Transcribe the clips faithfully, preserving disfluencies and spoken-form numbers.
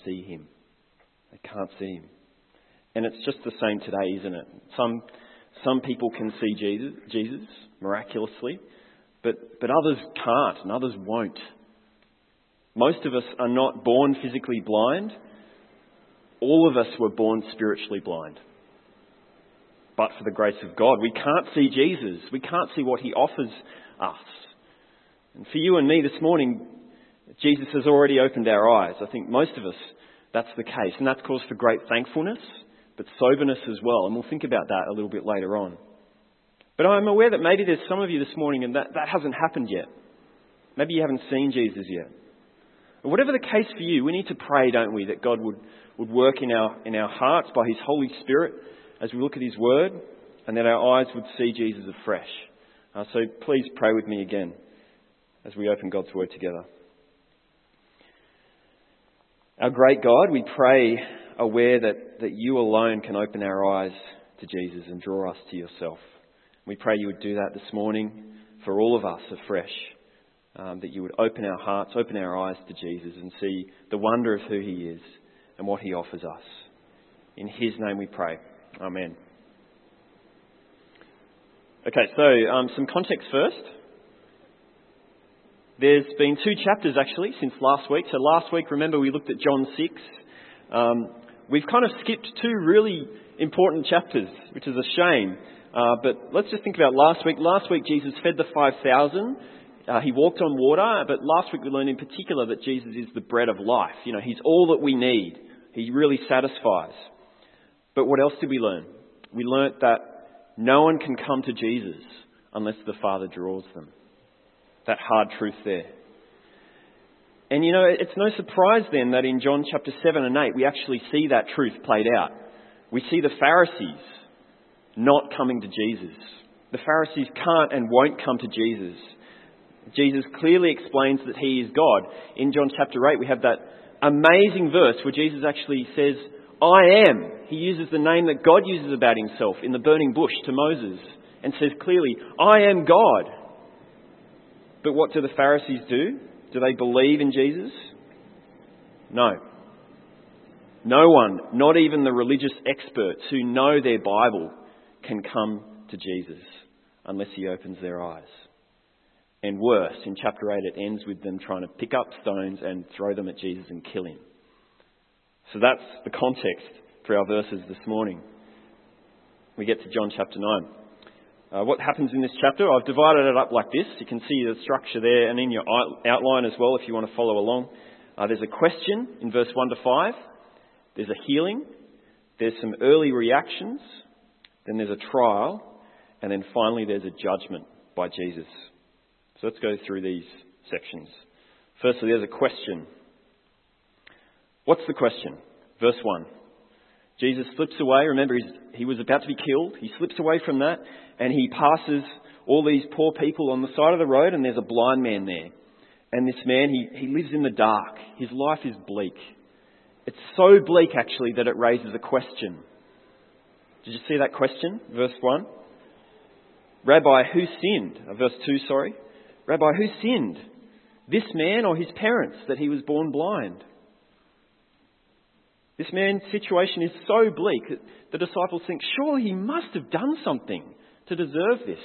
see him. They can't see him. And it's just the same today, isn't it? Some some people can see Jesus, Jesus miraculously, but, but others can't and others won't. Most of us are not born physically blind. All of us were born spiritually blind. But for the grace of God, we can't see Jesus. We can't see what he offers us. And for you and me this morning, Jesus has already opened our eyes. I think most of us, that's the case. And that's cause for great thankfulness, but soberness as well. And we'll think about that a little bit later on. But I'm aware that maybe there's some of you this morning and that, that hasn't happened yet. Maybe you haven't seen Jesus yet. But whatever the case for you, we need to pray, don't we, that God would, would work in our, in our hearts by his Holy Spirit as we look at his word, and that our eyes would see Jesus afresh. Uh, so please pray with me again as we open God's word together. Our great God, we pray aware that, that you alone can open our eyes to Jesus and draw us to yourself. We pray you would do that this morning for all of us afresh, um, that you would open our hearts, open our eyes to Jesus and see the wonder of who he is and what he offers us. In his name we pray. Amen. Okay, so um, some context first. There's been two chapters actually since last week. So last week, remember, we looked at John six. Um, we've kind of skipped two really important chapters, which is a shame. Uh, but let's just think about last week. Last week, Jesus fed the five thousand. Uh, he walked on water. But last week, we learned in particular that Jesus is the bread of life. You know, he's all that we need. He really satisfies. But what else did we learn? We learnt that no one can come to Jesus unless the Father draws them. That hard truth there. And you know, it's no surprise then that in John chapter seven and eight, we actually see that truth played out. We see the Pharisees not coming to Jesus. The Pharisees can't and won't come to Jesus. Jesus clearly explains that he is God. In John chapter eight, we have that amazing verse where Jesus actually says, I am. He uses the name that God uses about himself in the burning bush to Moses and says clearly, I am God. But what do the Pharisees do? Do they believe in Jesus? No. No one, not even the religious experts who know their Bible, can come to Jesus unless he opens their eyes. And worse, in chapter eight, it ends with them trying to pick up stones and throw them at Jesus and kill him. So that's the context for our verses this morning. We get to John chapter nine. Uh, what happens in this chapter? I've divided it up like this. You can see the structure there and in your outline as well if you want to follow along. Uh, there's a question in verse one to five. There's a healing. There's some early reactions. Then there's a trial. And then finally there's a judgment by Jesus. So let's go through these sections. Firstly, there's a question. What's the question? Verse one. Jesus slips away. Remember, he's, he was about to be killed. He slips away from that and he passes all these poor people on the side of the road, and there's a blind man there. And this man, he, he lives in the dark. His life is bleak. It's so bleak, actually, that it raises a question. Did you see that question? Verse one. Rabbi, who sinned? Uh, verse two, sorry. Rabbi, who sinned? This man or his parents, that he was born blind? This man's situation is so bleak that the disciples think, surely he must have done something to deserve this.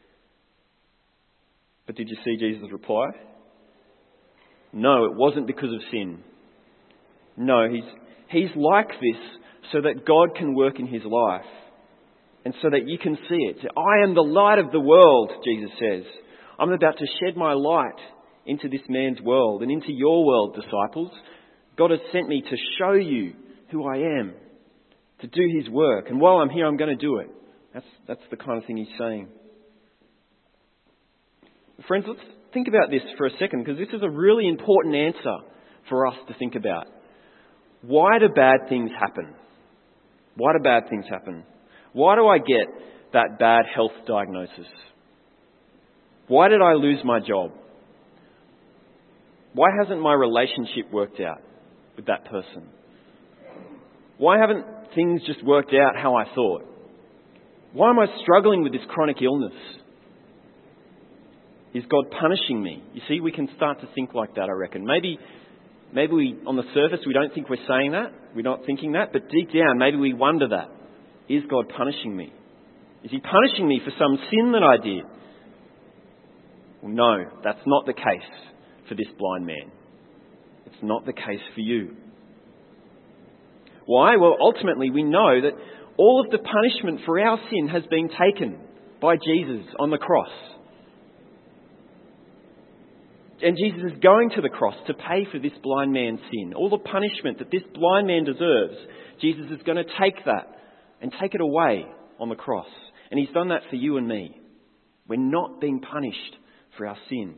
But did you see Jesus' reply? No, it wasn't because of sin. No, he's, he's like this so that God can work in his life and so that you can see it. I am the light of the world, Jesus says. I'm about to shed my light into this man's world and into your world, disciples. God has sent me to show you who I am, to do his work. And while I'm here, I'm going to do it. That's, that's the kind of thing he's saying. Friends, let's think about this for a second, because this is a really important answer for us to think about. Why do bad things happen? Why do bad things happen? Why do I get that bad health diagnosis? Why did I lose my job? Why hasn't my relationship worked out with that person? Why haven't things just worked out how I thought? Why am I struggling with this chronic illness? Is God punishing me? You see, we can start to think like that, I reckon. Maybe, Maybe we, on the surface, we don't think we're saying that. We're not thinking that. But deep down, maybe we wonder that. Is God punishing me? Is he punishing me for some sin that I did? Well, no, that's not the case for this blind man. It's not the case for you. Why? Well, ultimately, we know that all of the punishment for our sin has been taken by Jesus on the cross. And Jesus is going to the cross to pay for this blind man's sin. All the punishment that this blind man deserves, Jesus is going to take that and take it away on the cross. And he's done that for you and me. We're not being punished for our sin.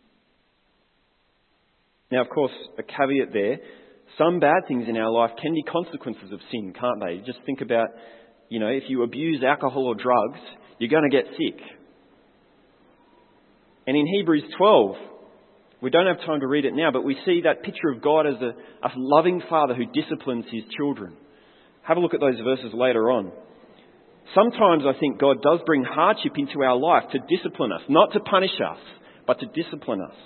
Now, of course, a caveat there. Some bad things in our life can be consequences of sin, can't they? Just think about, you know, if you abuse alcohol or drugs, you're going to get sick. And in Hebrews twelve, we don't have time to read it now, but we see that picture of God as a, a loving father who disciplines his children. Have a look at those verses later on. Sometimes I think God does bring hardship into our life to discipline us, not to punish us, but to discipline us.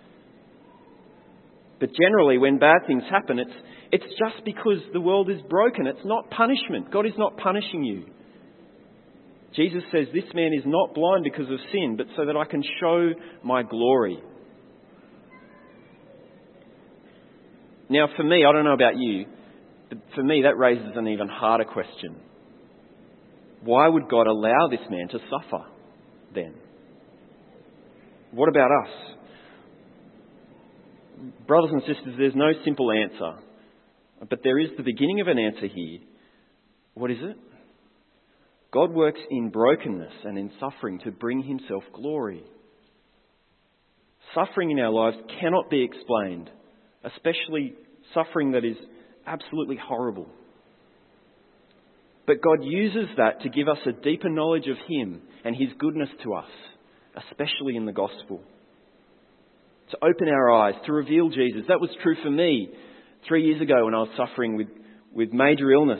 But generally, when bad things happen, it's, it's just because the world is broken. It's not punishment. God is not punishing you. Jesus says this man is not blind because of sin, but so that I can show my glory. Now, for me, I don't know about you, but for me that raises an even harder question. Why would God allow this man to suffer then? What about us? Brothers and sisters, there's no simple answer, but there is the beginning of an answer here. What is it? God works in brokenness and in suffering to bring himself glory. Suffering in our lives cannot be explained, especially suffering that is absolutely horrible. But God uses that to give us a deeper knowledge of him and his goodness to us, especially in the gospel. To open our eyes, to reveal Jesus. That was true for me three years ago when I was suffering with, with major illness.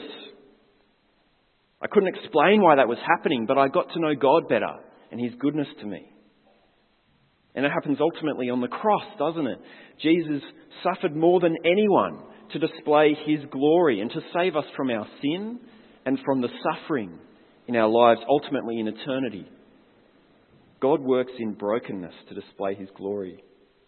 I couldn't explain why that was happening, but I got to know God better and his goodness to me. And it happens ultimately on the cross, doesn't it? Jesus suffered more than anyone to display his glory and to save us from our sin and from the suffering in our lives, ultimately in eternity. God works in brokenness to display his glory.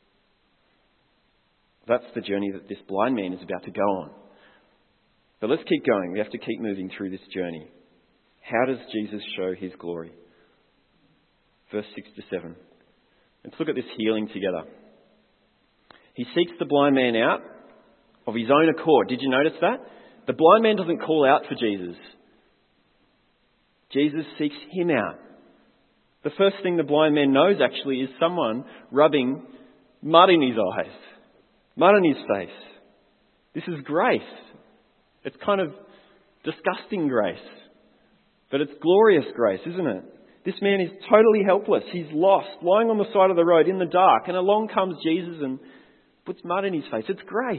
That's the journey that this blind man is about to go on. But let's keep going. We have to keep moving through this journey. How does Jesus show his glory? Verse six to seven. Let's look at this healing together. He seeks the blind man out of his own accord. Did you notice that? The blind man doesn't call out for Jesus. Jesus seeks him out. The first thing the blind man knows actually is someone rubbing mud in his eyes, mud on his face. This is grace. It's kind of disgusting grace, but it's glorious grace, isn't it? This man is totally helpless. He's lost, lying on the side of the road in the dark, and along comes Jesus and puts mud in his face. It's grace.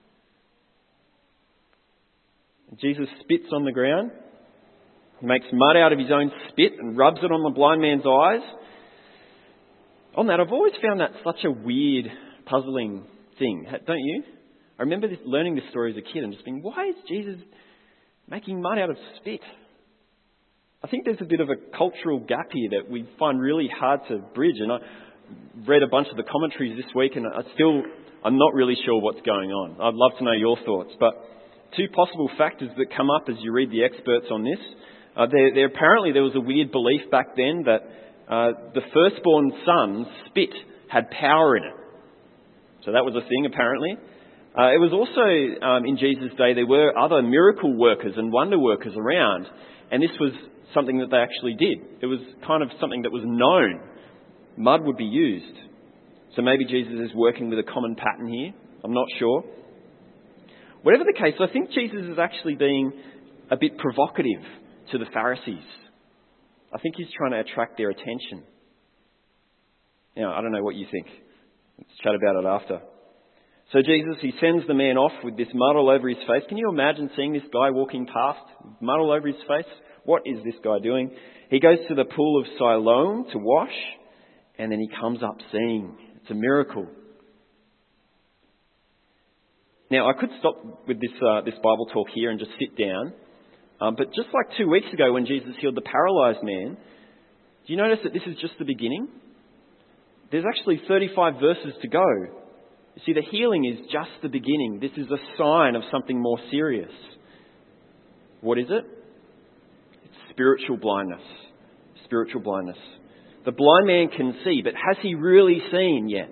And Jesus spits on the ground. He makes mud out of his own spit and rubs it on the blind man's eyes. On that, I've always found that such a weird, puzzling thing, don't you? I remember this, learning this story as a kid and just being, why is Jesus making mud out of spit? I think there's a bit of a cultural gap here that we find really hard to bridge. And I read a bunch of the commentaries this week and I still, I'm not really sure what's going on. I'd love to know your thoughts. But two possible factors that come up as you read the experts on this. Uh, there, there apparently there was a weird belief back then that uh, the firstborn son's spit had power in it. So that was a thing apparently. Uh, it was also, um, in Jesus' day, there were other miracle workers and wonder workers around. And this was something that they actually did. It was kind of something that was known. Mud would be used. So maybe Jesus is working with a common pattern here. I'm not sure. Whatever the case, I think Jesus is actually being a bit provocative to the Pharisees. I think he's trying to attract their attention. Now, I don't know what you think. Let's chat about it after. So Jesus, he sends the man off with this mud all over his face. Can you imagine seeing this guy walking past, mud all over his face? What is this guy doing? He goes to the pool of Siloam to wash, and then he comes up seeing. It's a miracle. Now, I could stop with this uh, this Bible talk here and just sit down. Um, but just like two weeks ago when Jesus healed the paralysed man, do you notice that this is just the beginning? There's actually thirty-five verses to go. You see, the healing is just the beginning. This is a sign of something more serious. What is it? It's spiritual blindness. Spiritual blindness. The blind man can see, but has he really seen yet?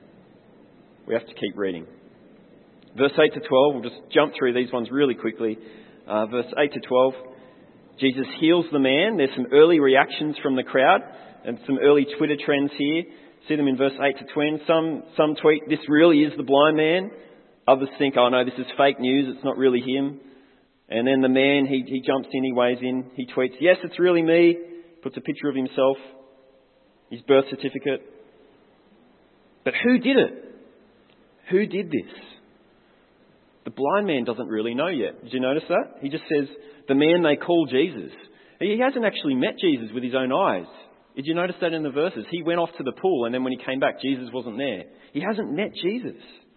We have to keep reading. Verse eight to twelve, we'll just jump through these ones really quickly. Uh, verse eight to twelve, Jesus heals the man. There's some early reactions from the crowd and some early Twitter trends here. See them in verse eight to ten. Some, some tweet, this really is the blind man. Others think, oh no, this is fake news. It's not really him. And then the man, he, he jumps in, he weighs in. He tweets, yes, it's really me. Puts a picture of himself, his birth certificate. But who did it? Who did this? The blind man doesn't really know yet. Did you notice that? He just says, the man they call Jesus. He hasn't actually met Jesus with his own eyes. Did you notice that in the verses? He went off to the pool and then when he came back, Jesus wasn't there. He hasn't met Jesus.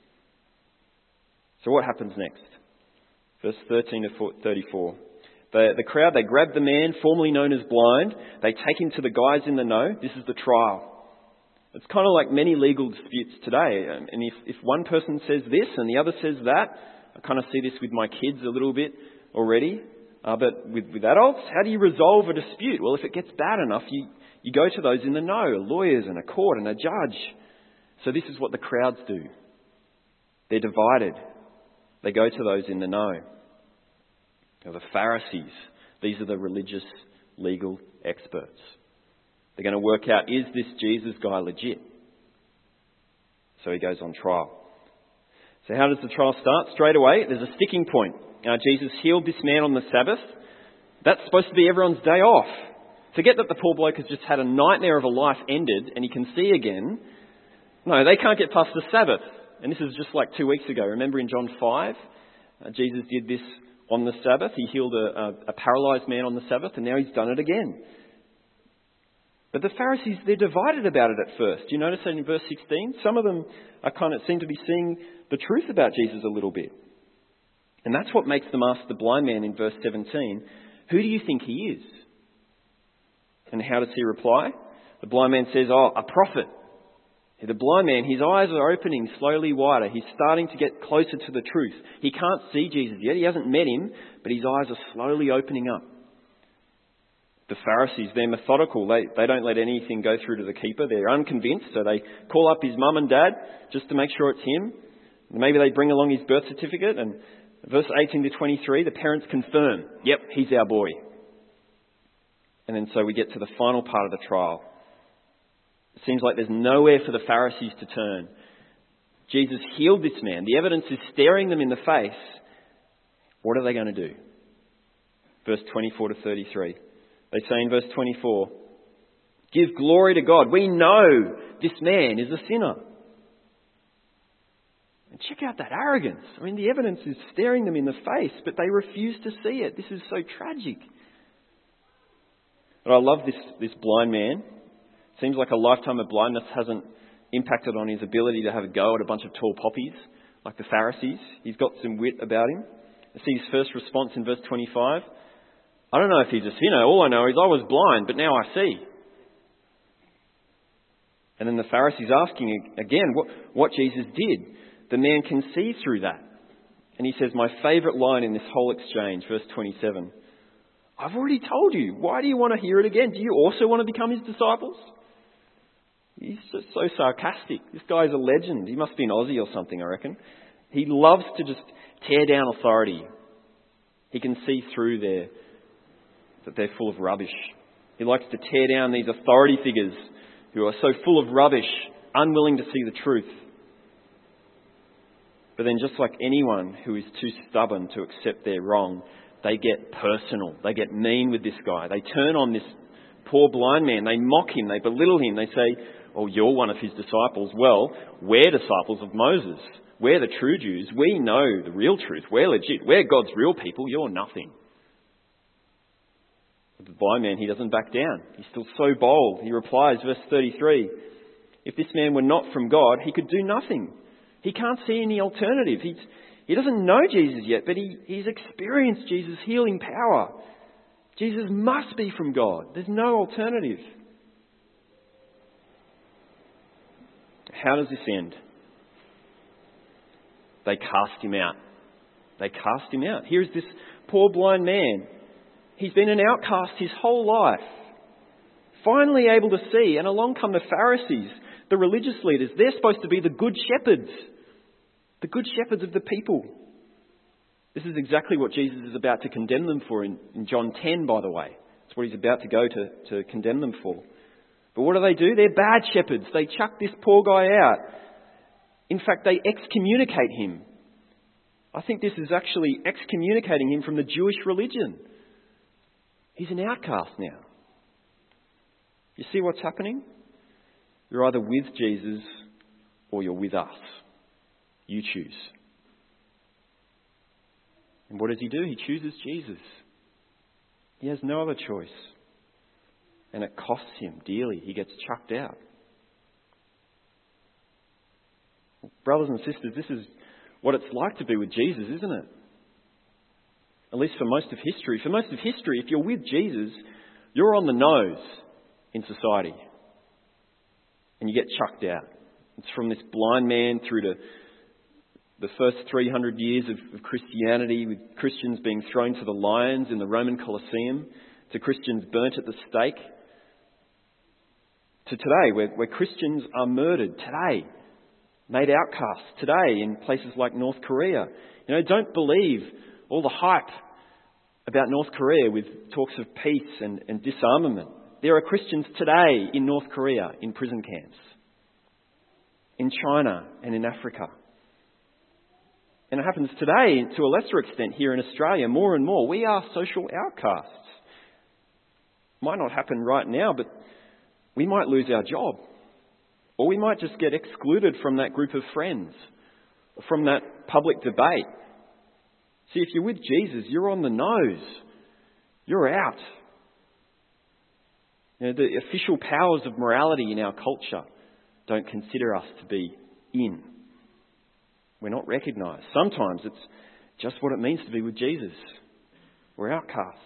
So what happens next? Verse thirteen to thirty-four. The, the crowd, they grab the man formerly known as blind. They take him to the guys in the know. This is the trial. It's kind of like many legal disputes today. And if, if one person says this and the other says that, I kind of see this with my kids a little bit already. Uh, but with, with adults, how do you resolve a dispute? Well, if it gets bad enough, you, you go to those in the know, lawyers and a court and a judge. So this is what the crowds do. They're divided. They go to those in the know. Now, the Pharisees, these are the religious legal experts. They're going to work out, is this Jesus guy legit? So he goes on trial. So how does the trial start? Straight away, there's a sticking point. Now, Jesus healed this man on the Sabbath. That's supposed to be everyone's day off. Forget that the poor bloke has just had a nightmare of a life ended and he can see again. No, they can't get past the Sabbath. And this is just like two weeks ago. Remember in John five, uh, Jesus did this on the Sabbath. He healed a, a, a paralysed man on the Sabbath and now he's done it again. But the Pharisees, they're divided about it at first. Do you notice that in verse sixteen? Some of them are kind of seem to be seeing the truth about Jesus a little bit. And that's what makes them ask the blind man in verse seventeen, who do you think he is? And how does he reply? The blind man says, oh, a prophet. The blind man, his eyes are opening slowly wider. He's starting to get closer to the truth. He can't see Jesus yet. He hasn't met him, but his eyes are slowly opening up. The Pharisees, they're methodical. They, they don't let anything go through to the keeper. They're unconvinced, so they call up his mum and dad just to make sure it's him. Maybe they bring along his birth certificate. And verse eighteen to twenty-three, the parents confirm, yep, he's our boy. And then so we get to the final part of the trial. It seems like there's nowhere for the Pharisees to turn. Jesus healed this man. The evidence is staring them in the face. What are they going to do? Verse twenty-four to thirty-three. They say in verse twenty-four, give glory to God. We know this man is a sinner. And check out that arrogance. I mean, the evidence is staring them in the face, but they refuse to see it. This is so tragic. But I love this, this blind man. Seems like a lifetime of blindness hasn't impacted on his ability to have a go at a bunch of tall poppies like the Pharisees. He's got some wit about him. I see his first response in verse twenty-five. I don't know if he's a sinner. All I know is I was blind, but now I see. And then the Pharisees asking again what, what Jesus did. The man can see through that. And he says, my favourite line in this whole exchange, verse twenty-seven. I've already told you. Why do you want to hear it again? Do you also want to become his disciples? He's just so sarcastic. This guy's a legend. He must be an Aussie or something, I reckon. He loves to just tear down authority. He can see through there that they're full of rubbish. He likes to tear down these authority figures who are so full of rubbish, unwilling to see the truth. But then just like anyone who is too stubborn to accept they're wrong, they get personal. They get mean with this guy. They turn on this poor blind man. They mock him. They belittle him. They say, oh, you're one of his disciples. Well, we're disciples of Moses. We're the true Jews. We know the real truth. We're legit. We're God's real people. You're nothing. But the blind man, he doesn't back down. He's still so bold. He replies, verse thirty-three, if this man were not from God, he could do nothing. He can't see any alternative. He's, He doesn't know Jesus yet, but he, he's experienced Jesus' healing power. Jesus must be from God. There's no alternative. How does this end? They cast him out. They cast him out. Here's this poor blind man. He's been an outcast his whole life. Finally able to see, and along come the Pharisees, the religious leaders. They're supposed to be the good shepherds. The good shepherds of the people. This is exactly what Jesus is about to condemn them for in, in John ten, by the way. It's what he's about to go to, to condemn them for. But what do they do? They're bad shepherds. They chuck this poor guy out. In fact, they excommunicate him. I think this is actually excommunicating him from the Jewish religion. He's an outcast now. You see what's happening? You're either with Jesus or you're with us. You choose. And what does he do? He chooses Jesus. He has no other choice. And it costs him dearly. He gets chucked out. Brothers and sisters, this is what it's like to be with Jesus, isn't it? At least for most of history. For most of history, if you're with Jesus, you're on the nose in society. And you get chucked out. It's from this blind man through to the first three hundred years of, of Christianity, with Christians being thrown to the lions in the Roman Colosseum, to Christians burnt at the stake, to today, where, where Christians are murdered today, made outcasts today in places like North Korea. You know, don't believe all the hype about North Korea with talks of peace and, and disarmament. There are Christians today in North Korea in prison camps, in China and in Africa. And it happens today to a lesser extent here in Australia, more and more. We are social outcasts. Might not happen right now, but we might lose our job. Or we might just get excluded from that group of friends, or from that public debate. See, if you're with Jesus, you're on the nose. You're out. You know, the official powers of morality in our culture don't consider us to be in. We're not recognised. Sometimes it's just what it means to be with Jesus. We're outcasts.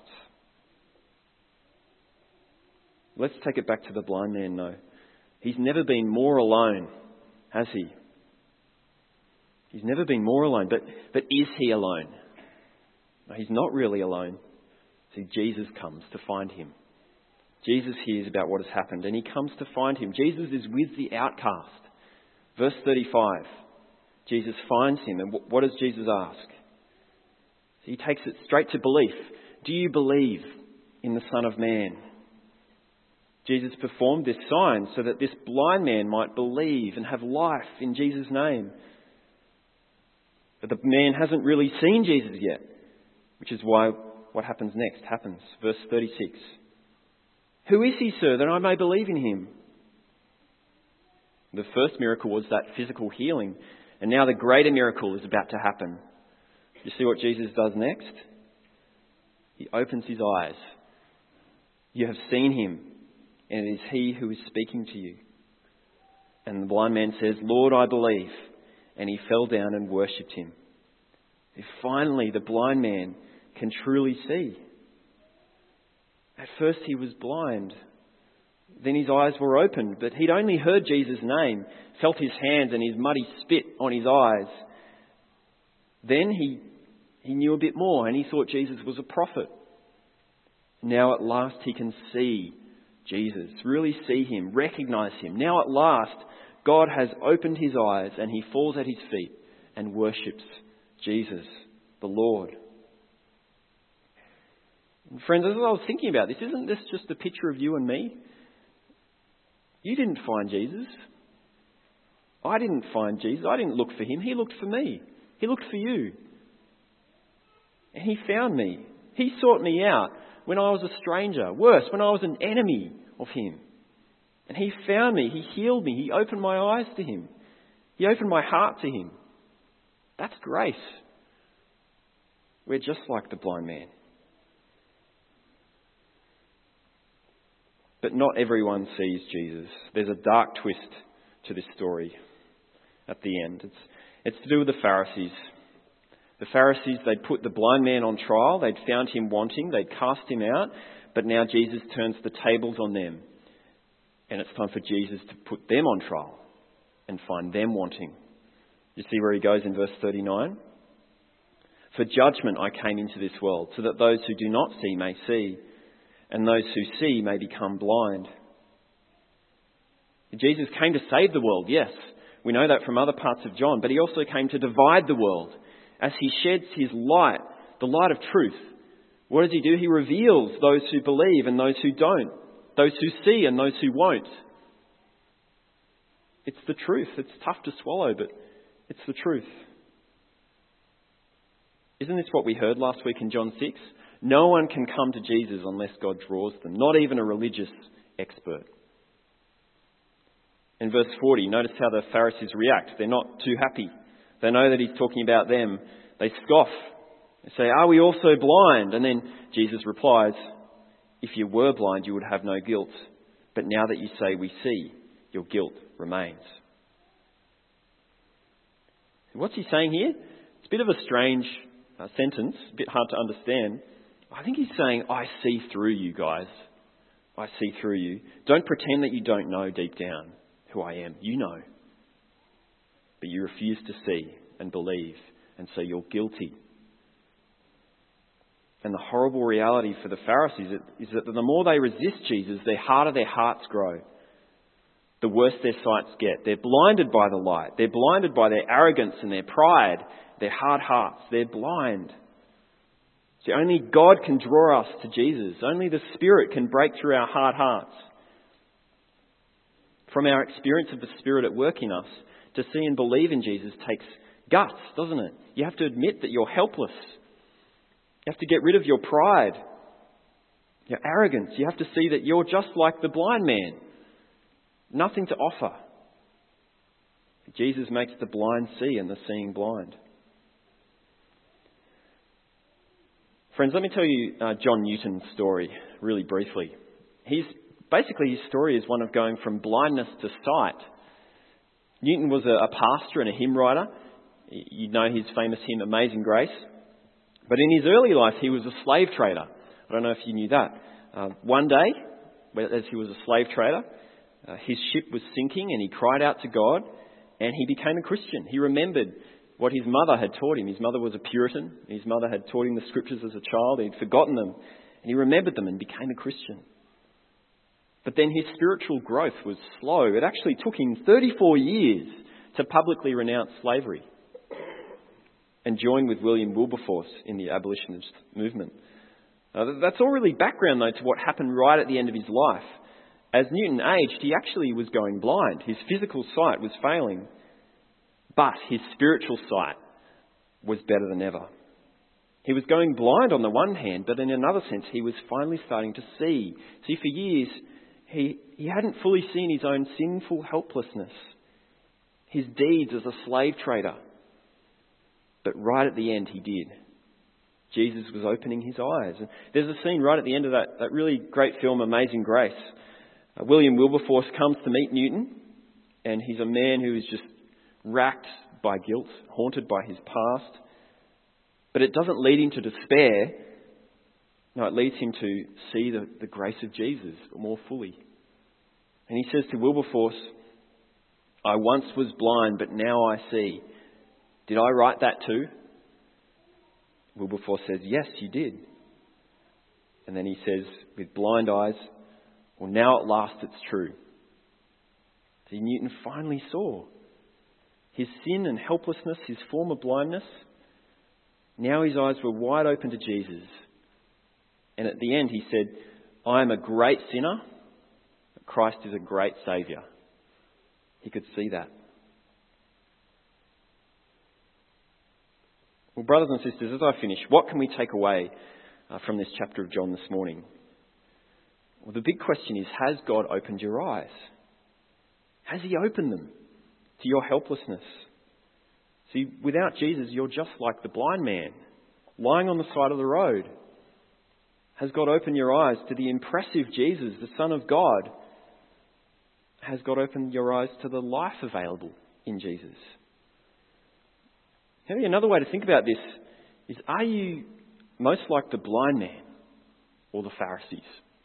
Let's take it back to the blind man, though. He's never been more alone, has he? He's never been more alone. But, but is he alone? No, he's not really alone. See, Jesus comes to find him. Jesus hears about what has happened and he comes to find him. Jesus is with the outcast. Verse thirty-five. Jesus finds him, and what does Jesus ask? He takes it straight to belief. Do you believe in the Son of Man? Jesus performed this sign so that this blind man might believe and have life in Jesus' name. But the man hasn't really seen Jesus yet, which is why what happens next happens. Verse thirty-six. Who is he, sir, that I may believe in him? The first miracle was that physical healing. And now the greater miracle is about to happen. You see what Jesus does next? He opens his eyes. You have seen him, and it is he who is speaking to you. And the blind man says, Lord, I believe. And he fell down and worshipped him. If finally the blind man can truly see. At first he was blind. Then his eyes were opened, but he'd only heard Jesus' name, felt his hands and his muddy spit on his eyes. Then he, he knew a bit more and he thought Jesus was a prophet. Now at last he can see Jesus, really see him, recognise him. Now at last God has opened his eyes and he falls at his feet and worships Jesus, the Lord. And friends, as I was thinking about this, isn't this just a picture of you and me? You didn't find Jesus. I didn't find Jesus. I didn't look for him. He looked for me. He looked for you. And he found me. He sought me out when I was a stranger. Worse, when I was an enemy of him. And he found me. He healed me. He opened my eyes to him. He opened my heart to him. That's grace. We're just like the blind man. But not everyone sees Jesus. There's a dark twist to this story at the end. It's, it's to do with the Pharisees. The Pharisees, they'd put the blind man on trial. They'd found him wanting. They'd cast him out. But now Jesus turns the tables on them. And it's time for Jesus to put them on trial and find them wanting. You see where he goes in verse thirty-nine? For judgment I came into this world, so that those who do not see may see, and those who see may become blind. Jesus came to save the world, yes. We know that from other parts of John. But he also came to divide the world. As he sheds his light, the light of truth, what does he do? He reveals those who believe and those who don't. Those who see and those who won't. It's the truth. It's tough to swallow, but it's the truth. Isn't this what we heard last week in John six? No one can come to Jesus unless God draws them, not even a religious expert. In verse forty, notice how the Pharisees react. They're not too happy. They know that he's talking about them. They scoff. They say, are we also blind? And then Jesus replies, if you were blind, you would have no guilt. But now that you say we see, your guilt remains. What's he saying here? It's a bit of a strange uh, sentence, a bit hard to understand. I think he's saying, I see through you guys. I see through you. Don't pretend that you don't know deep down who I am. You know. But you refuse to see and believe, and so you're guilty. And the horrible reality for the Pharisees is that the more they resist Jesus, the harder their hearts grow. The worse their sights get. They're blinded by the light. They're blinded by their arrogance and their pride, their hard hearts. They're blind. See, only God can draw us to Jesus. Only the Spirit can break through our hard hearts. From our experience of the Spirit at work in us, to see and believe in Jesus takes guts, doesn't it? You have to admit that you're helpless. You have to get rid of your pride, your arrogance. You have to see that you're just like the blind man. Nothing to offer. Jesus makes the blind see and the seeing blind. Friends, let me tell you uh, John Newton's story really briefly. He's basically, his story is one of going from blindness to sight. Newton was a, a pastor and a hymn writer. You know his famous hymn, Amazing Grace. But in his early life, he was a slave trader. I don't know if you knew that. Uh, one day, as he was a slave trader, uh, his ship was sinking and he cried out to God and he became a Christian. He remembered what his mother had taught him. His mother was a Puritan. His mother had taught him the scriptures as a child. He'd forgotten them and he remembered them and became a Christian. But then his spiritual growth was slow. It actually took him thirty-four years to publicly renounce slavery and join with William Wilberforce in the abolitionist movement. Uh, that's all really background, though, to what happened right at the end of his life. As Newton aged, he actually was going blind. His physical sight was failing, but his spiritual sight was better than ever. He was going blind on the one hand, but in another sense, he was finally starting to see. See, for years, he, he hadn't fully seen his own sinful helplessness, his deeds as a slave trader. But right at the end, he did. Jesus was opening his eyes. And there's a scene right at the end of that, that really great film, Amazing Grace. Uh, William Wilberforce comes to meet Newton, and he's a man who is just racked by guilt, haunted by his past. But it doesn't lead him to despair. No, it leads him to see the, the grace of Jesus more fully. And he says to Wilberforce, I once was blind, but now I see. Did I write that too? Wilberforce says, yes, you did. And then he says, with blind eyes, well, now at last it's true. See, Newton finally saw his sin and helplessness, his former blindness. Now his eyes were wide open to Jesus. And at the end he said, I am a great sinner, but Christ is a great Saviour. He could see that. Well, brothers and sisters, as I finish, what can we take away uh, from this chapter of John this morning? Well, the big question is, has God opened your eyes? Has he opened them to your helplessness? See, without Jesus, you're just like the blind man, lying on the side of the road. Has God opened your eyes to the impressive Jesus, the Son of God? Has God opened your eyes to the life available in Jesus? Maybe another way to think about this is, are you most like the blind man or the Pharisees?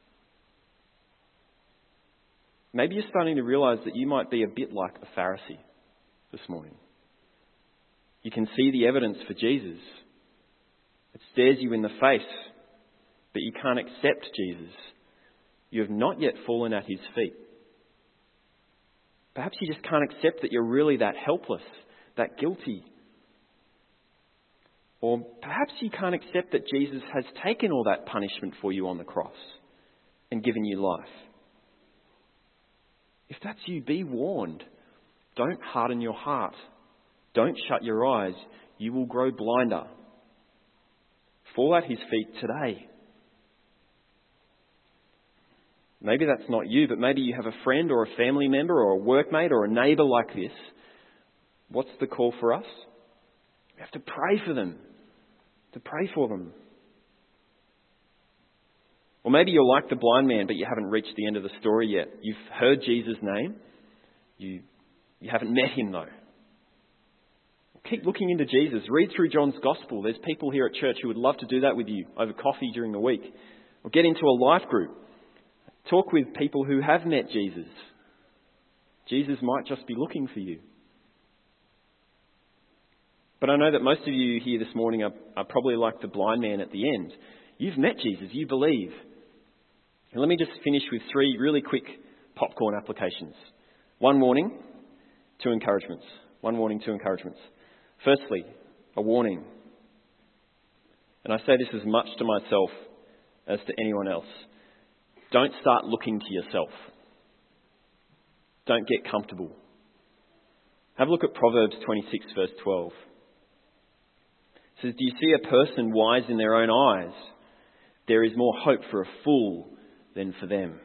Maybe you're starting to realise that you might be a bit like the Pharisee this morning. You can see the evidence for Jesus. It stares you in the face, but you can't accept Jesus. You have not yet fallen at his feet. Perhaps you just can't accept that you're really that helpless, that guilty. Or perhaps you can't accept that Jesus has taken all that punishment for you on the cross and given you life. If that's you, be warned. Don't harden your heart. Don't shut your eyes. You will grow blinder. Fall at his feet today. Maybe that's not you, but maybe you have a friend or a family member or a workmate or a neighbour like this. What's the call for us? We have to pray for them. To pray for them. Or maybe you're like the blind man, but you haven't reached the end of the story yet. You've heard Jesus' name. You, you haven't met him though. Keep looking into Jesus. Read through John's Gospel. There's people here at church who would love to do that with you over coffee during the week. Or get into a life group. Talk with people who have met Jesus. Jesus might just be looking for you. But I know that most of you here this morning are, are probably like the blind man at the end. You've met Jesus. You believe. And let me just finish with three really quick popcorn applications. One warning, two encouragements. One warning, two encouragements. Firstly, a warning. And I say this as much to myself as to anyone else. Don't start looking to yourself. Don't get comfortable. Have a look at Proverbs twenty-six, verse twelve. It says, do you see a person wise in their own eyes? There is more hope for a fool than for them.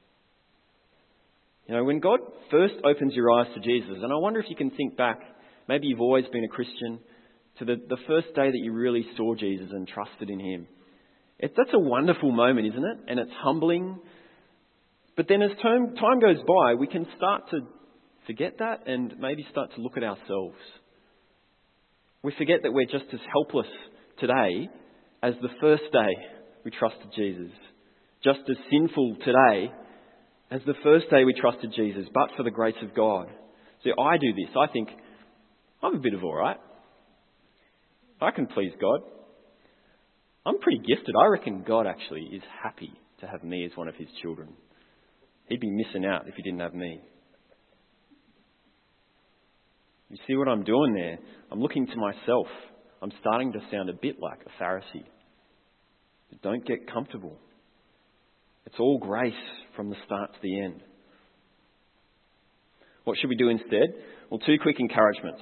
You know, when God first opens your eyes to Jesus, and I wonder if you can think back, maybe you've always been a Christian, to the, the first day that you really saw Jesus and trusted in him. It, that's a wonderful moment, isn't it? And it's humbling. But then as time, time goes by, we can start to forget that and maybe start to look at ourselves. We forget that we're just as helpless today as the first day we trusted Jesus. Just as sinful today as the first day we trusted Jesus, but for the grace of God. So I do this. I think, I'm a bit of all right. I can please God. I'm pretty gifted. I reckon God actually is happy to have me as one of his children. He'd be missing out if he didn't have me. You see what I'm doing there? I'm looking to myself. I'm starting to sound a bit like a Pharisee. But don't get comfortable. It's all grace from the start to the end. What should we do instead? Well, two quick encouragements.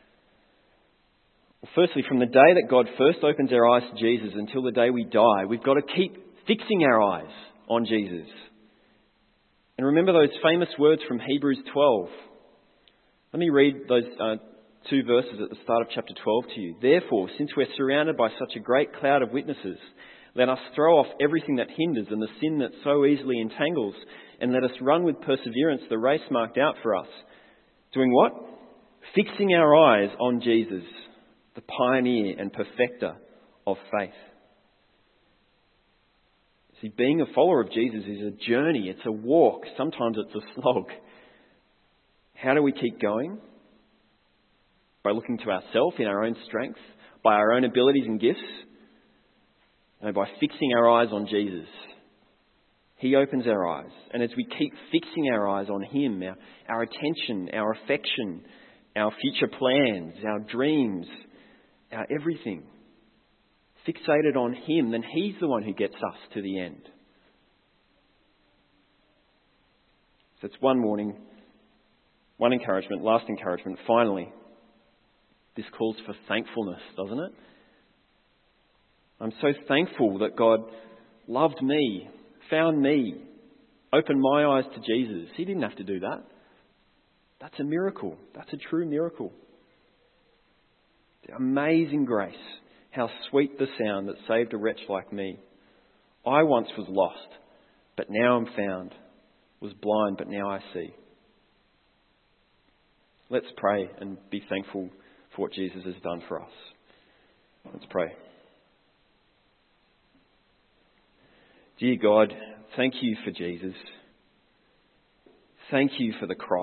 Well, firstly, from the day that God first opens our eyes to Jesus until the day we die, we've got to keep fixing our eyes on Jesus. And remember those famous words from Hebrews twelve. Let me read those uh, two verses at the start of chapter twelve to you. Therefore, since we're surrounded by such a great cloud of witnesses, let us throw off everything that hinders and the sin that so easily entangles, and let us run with perseverance the race marked out for us. Doing what? Fixing our eyes on Jesus, the pioneer and perfecter of faith. See, being a follower of Jesus is a journey. It's a walk. Sometimes it's a slog. How do we keep going? By looking to ourselves in our own strength, by our own abilities and gifts, no, by fixing our eyes on Jesus. He opens our eyes. And as we keep fixing our eyes on him, our, our attention, our affection, our future plans, our dreams, our everything, fixated on him, then he's the one who gets us to the end. So it's one warning, one encouragement, last encouragement. Finally, this calls for thankfulness, doesn't it? I'm so thankful that God loved me, found me, opened my eyes to Jesus. He didn't have to do that. That's a miracle. That's a true miracle. The amazing grace. How sweet the sound that saved a wretch like me. I once was lost, but now I'm found. Was blind, but now I see. Let's pray and be thankful for what Jesus has done for us. Let's pray. Dear God, thank you for Jesus. Thank you for the cross.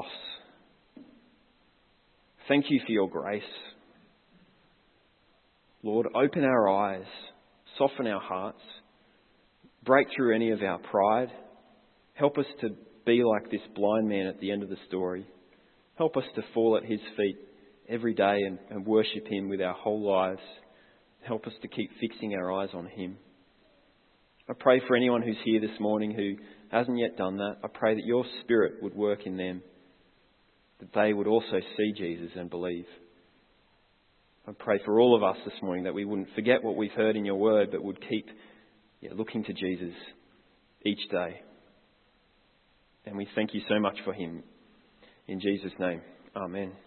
Thank you for your grace. Lord, open our eyes, soften our hearts, break through any of our pride. Help us to be like this blind man at the end of the story. Help us to fall at his feet every day and, and worship him with our whole lives. Help us to keep fixing our eyes on him. I pray for anyone who's here this morning who hasn't yet done that. I pray that your Spirit would work in them, that they would also see Jesus and believe. I pray for all of us this morning that we wouldn't forget what we've heard in your word, but would keep yeah, looking to Jesus each day. And we thank you so much for him. In Jesus' name, amen.